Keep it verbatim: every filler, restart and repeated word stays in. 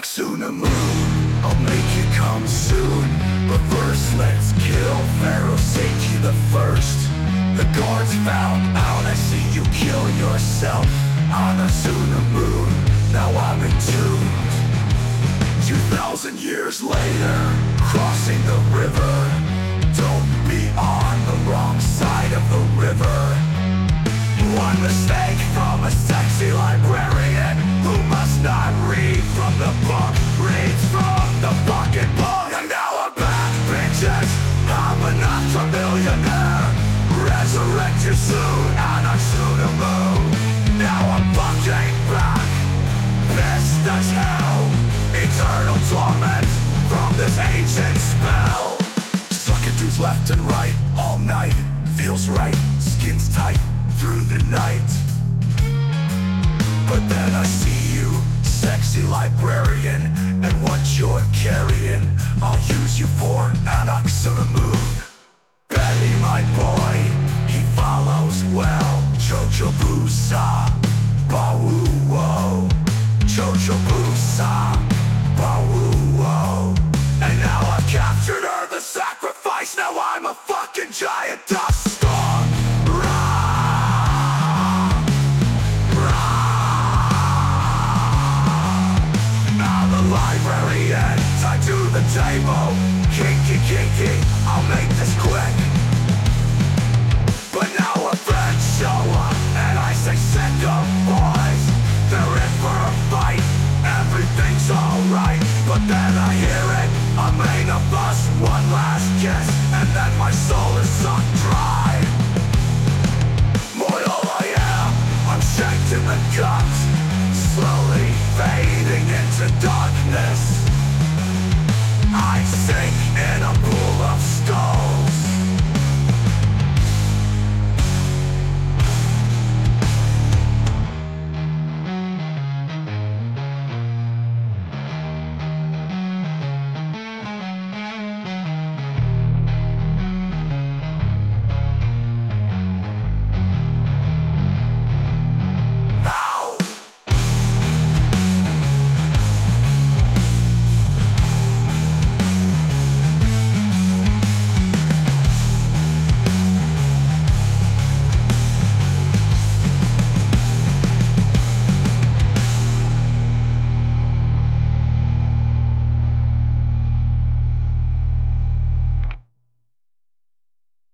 Anck-su-namun, I'll make it come soon. But first let's kill Pharaoh Seiki the First. The guards found out I see you kill yourself. Anck-su-namun, now I'm entombed. Two thousand years later, crossing the river. Don't be on the wrong side of the river. One mistake from a sexy librarian who must not read from the book, reads from the fucking book. And now I'm back, bitches. I'm an ultra-millionaire. Resurrect you soon, Anck-su-namun. Now I'm fucking back, pissed as hell. Eternal torment from this ancient spell. Sucking dudes left and right all night. Feels right, skin's tight through the night. But then I see you, sexy librarian, and what you're carrying I'll use you for, Anck-su-namun. Betty, my boy, he follows well. Chochobusa, Bawuo. Chochobusa, Bawuo. And now I've captured her, the sacrifice. Now I'm a fucking giant dust storm. Librarian, tied to the table. Kinky, kinky, I'll make this quick. But now our friends show up, and I say send them boys. They're in for a fight, everything's alright. But then I hear it, a main of us, one last kiss, and then my soul is sucked dry. Mortal I am, I'm shanked in the guts.